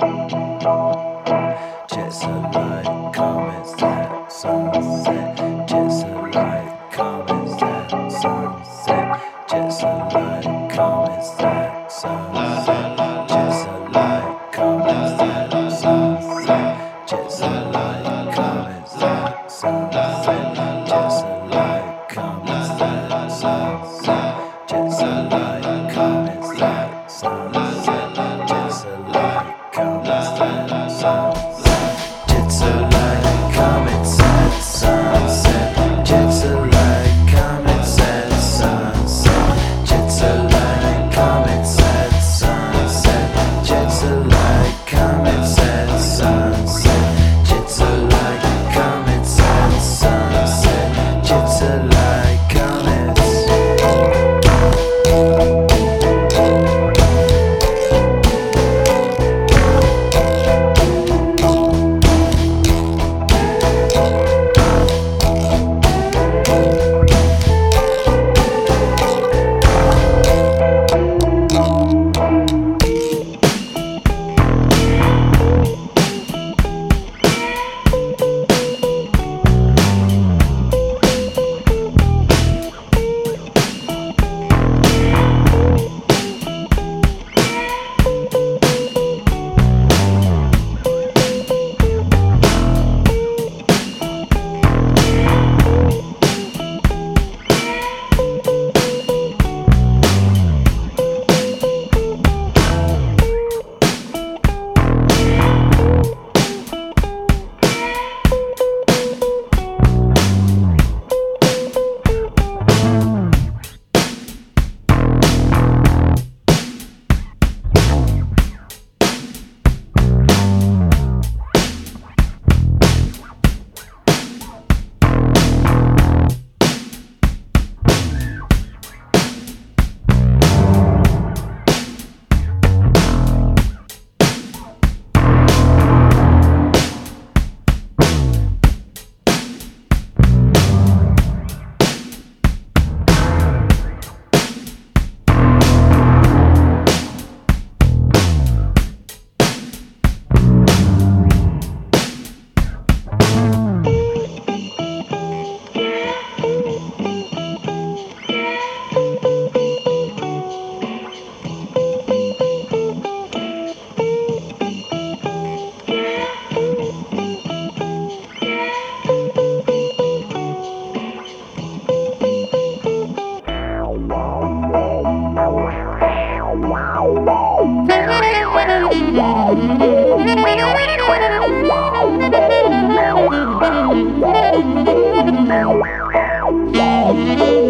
Jets of light, comets at sunset. Jets of light, comets at sunset. Jets of light, comets at sunset. Jets of light, comets at sunset. Jets of light, comets at sunset. Jets of light, comets at sunset. Jets of light, comets at sunset. Jets of light, comets at sunset. Jets of light, comets at sunset. Jets of light, comets at sunset. Jets of light, comets at sunset. Jets of light, comets at sunset. Jets of light, comets at sunset. Jets of light, comets. Wow.